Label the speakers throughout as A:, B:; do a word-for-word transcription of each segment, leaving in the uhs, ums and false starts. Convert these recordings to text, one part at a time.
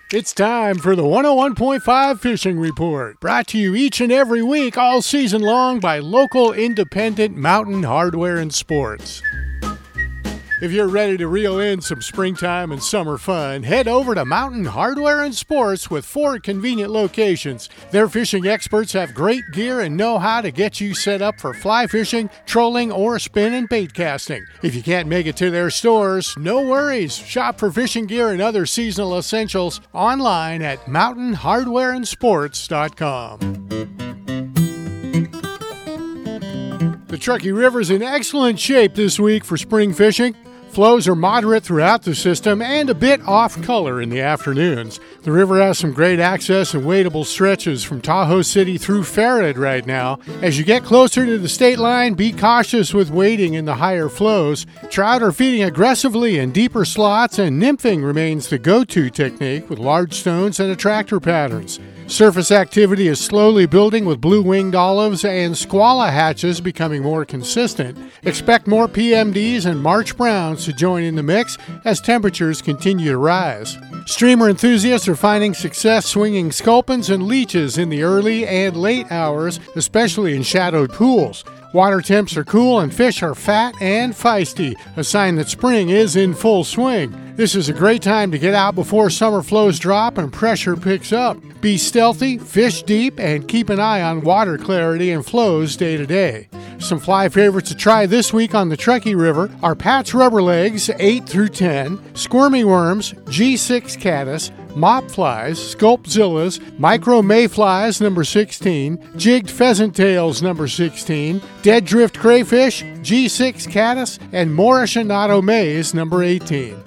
A: It's time for the one oh one point five Fishing Report, brought to you each and every week all season long by local independent Mountain Hardware and Sports. If you're ready to reel in some springtime and summer fun, head over to Mountain Hardware and Sports with four convenient locations. Their fishing experts have great gear and know how to get you set up for fly fishing, trolling, or spin and bait casting. If you can't make it to their stores, no worries. Shop for fishing gear and other seasonal essentials online at mountain hardware and sports dot com. The Truckee River is in excellent shape this week for spring fishing. Flows are moderate throughout the system and a bit off color in the afternoons. The river has some great access and wadeable stretches from Tahoe City through Farrad right now. As you get closer to the state line, be cautious with wading in the higher flows. Trout are feeding aggressively in deeper slots, and nymphing remains the go-to technique with large stones and attractor patterns. Surface activity is slowly building with blue-winged olives and squala hatches becoming more consistent. Expect more P M Ds and March browns to join in the mix as temperatures continue to rise. Streamer enthusiasts are finding success swinging sculpins and leeches in the early and late hours, especially in shadowed pools. Water temps are cool and fish are fat and feisty, a sign that spring is in full swing. This is a great time to get out before summer flows drop and pressure picks up. Be stealthy, fish deep, and keep an eye on water clarity and flows day to day. Some fly favorites to try this week on the Truckee River are Pat's Rubber Legs eight through ten, Squirmy Worms, G six Caddis, Mop Flies, Sculpzillas, Micro Mayflies number sixteen, Jigged Pheasant Tails number sixteen, Dead Drift Crayfish, G six Caddis, and Morishinato Maize number eighteen.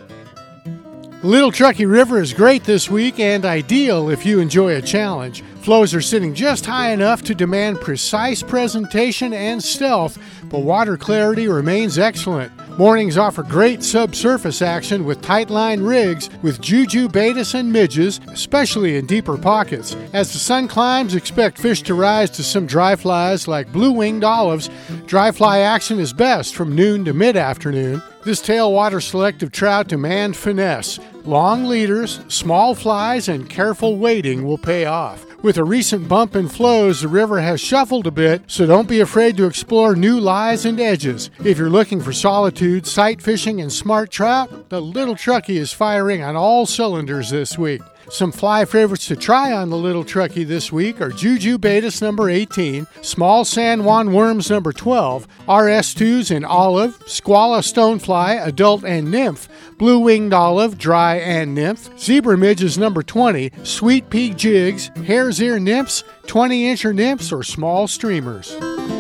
A: Little Truckee River is great this week and ideal if you enjoy a challenge. Flows are sitting just high enough to demand precise presentation and stealth, but water clarity remains excellent. Mornings offer great subsurface action with tight line rigs with juju, betas, and midges, especially in deeper pockets. As the sun climbs, expect fish to rise to some dry flies like blue-winged olives. Dry fly action is best from noon to mid-afternoon. This tailwater selective trout demand finesse. Long leaders, small flies, and careful wading will pay off. With a recent bump in flows, the river has shuffled a bit, so don't be afraid to explore new lies and edges. If you're looking for solitude, sight fishing, and smart trout, the Little Truckee is firing on all cylinders this week. Some fly favorites to try on the Little Truckee this week are Juju Betas number eighteen, Small San Juan Worms number twelve, R S twos in olive, Squala Stonefly, adult and nymph, Blue-winged olive, dry and nymph, Zebra Midges number twenty, Sweet Pea Jigs, Hare's Ear nymphs, twenty-incher nymphs, or small streamers.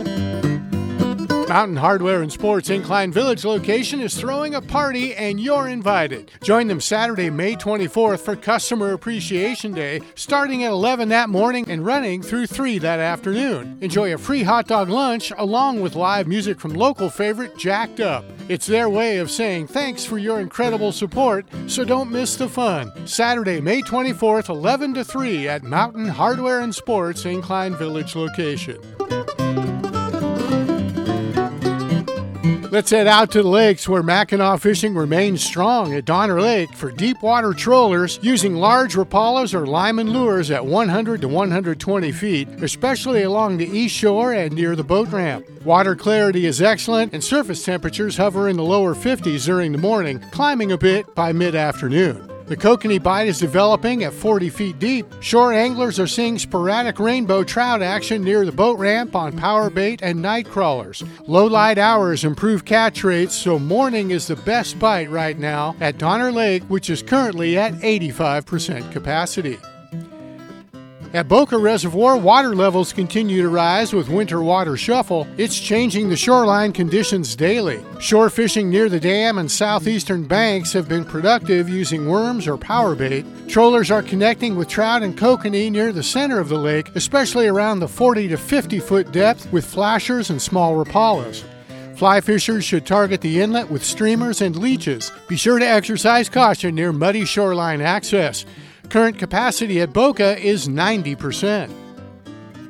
A: Mountain Hardware and Sports Incline Village location is throwing a party and you're invited. Join them Saturday, May twenty-fourth for Customer Appreciation Day, starting at eleven that morning and running through three that afternoon. Enjoy a free hot dog lunch along with live music from local favorite Jacked Up. It's their way of saying thanks for your incredible support, so don't miss the fun. Saturday, May twenty-fourth, eleven to three at Mountain Hardware and Sports Incline Village location. Let's head out to the lakes where Mackinac fishing remains strong at Donner Lake for deep water trollers using large Rapalas or Lyman lures at one hundred to one hundred twenty feet, especially along the east shore and near the boat ramp. Water clarity is excellent and surface temperatures hover in the lower fifties during the morning, climbing a bit by mid-afternoon. The kokanee bite is developing at forty feet deep. Shore anglers are seeing sporadic rainbow trout action near the boat ramp on power bait and night crawlers. Low light hours improve catch rates, so morning is the best bite right now at Donner Lake, which is currently at eighty-five percent capacity. At Boca Reservoir, water levels continue to rise with winter water shuffle. It's changing the shoreline conditions daily. Shore fishing near the dam and southeastern banks have been productive using worms or power bait. Trollers are connecting with trout and kokanee near the center of the lake, especially around the forty to fifty foot depth with flashers and small Rapalas. Fly fishers should target the inlet with streamers and leeches. Be sure to exercise caution near muddy shoreline access. Current capacity at Boca is ninety percent.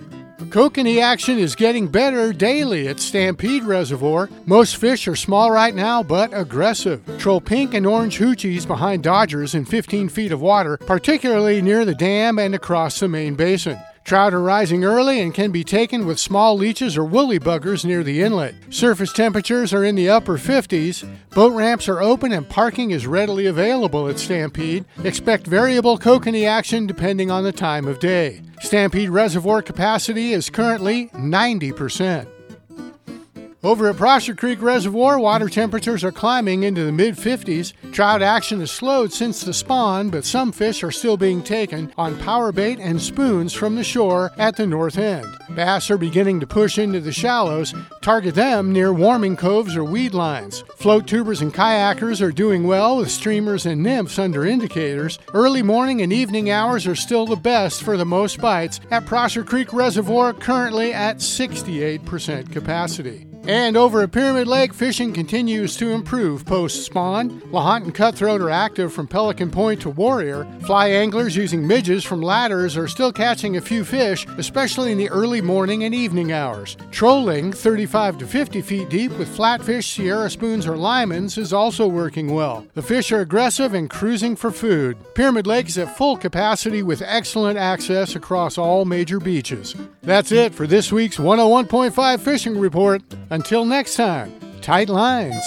A: Kokanee action is getting better daily at Stampede Reservoir. Most fish are small right now, but aggressive. Troll pink and orange hoochies behind dodgers in fifteen feet of water, particularly near the dam and across the main basin. Trout are rising early and can be taken with small leeches or woolly buggers near the inlet. Surface temperatures are in the upper fifties. Boat ramps are open and parking is readily available at Stampede. Expect variable kokanee action depending on the time of day. Stampede Reservoir capacity is currently ninety percent. Over at Prosser Creek Reservoir, water temperatures are climbing into the mid-fifties. Trout action has slowed since the spawn, but some fish are still being taken on power bait and spoons from the shore at the north end. Bass are beginning to push into the shallows. Target them near warming coves or weed lines. Float tubers and kayakers are doing well with streamers and nymphs under indicators. Early morning and evening hours are still the best for the most bites at Prosser Creek Reservoir, currently at sixty-eight percent capacity. And over at Pyramid Lake, fishing continues to improve post-spawn. LaHunt and Cutthroat are active from Pelican Point to Warrior. Fly anglers using midges from ladders are still catching a few fish, especially in the early morning and evening hours. Trolling, thirty-five to fifty feet deep with flatfish, Sierra spoons, or limans, is also working well. The fish are aggressive and cruising for food. Pyramid Lake is at full capacity with excellent access across all major beaches. That's it for this week's one oh one point five Fishing Report. Until next time, tight lines.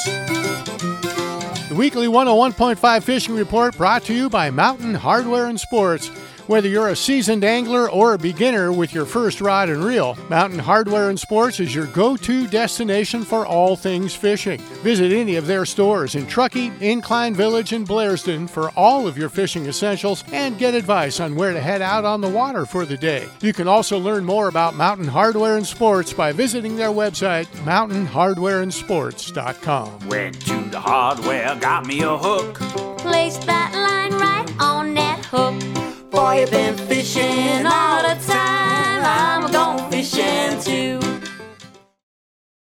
A: The weekly one oh one point five Fishing Report brought to you by Mountain Hardware and Sports. Whether you're a seasoned angler or a beginner with your first rod and reel, Mountain Hardware and Sports is your go-to destination for all things fishing. Visit any of their stores in Truckee, Incline Village, and Blairsden for all of your fishing essentials and get advice on where to head out on the water for the day. You can also learn more about Mountain Hardware and Sports by visiting their website, mountain hardware and sports dot com.
B: Went to the hardware, got me a hook.
C: Place that line right on that hook.
B: Boy, you've been fishing